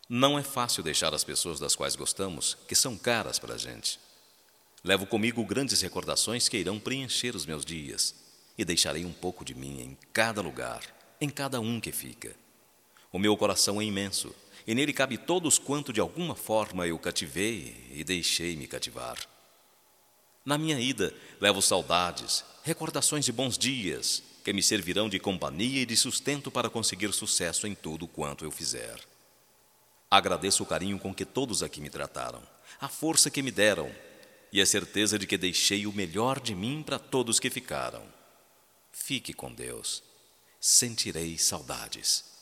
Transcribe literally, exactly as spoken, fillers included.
Não é fácil deixar as pessoas das quais gostamos, que são caras para a gente. Levo comigo grandes recordações que irão preencher os meus dias, e deixarei um pouco de mim em cada lugar, em cada um que fica. O meu coração é imenso, e nele cabe todos quanto de alguma forma eu cativei e deixei-me cativar. Na minha ida, levo saudades, recordações de bons dias, que me servirão de companhia e de sustento para conseguir sucesso em tudo quanto eu fizer. Agradeço o carinho com que todos aqui me trataram, a força que me deram e a certeza de que deixei o melhor de mim para todos que ficaram. Fique com Deus. Sentirei saudades.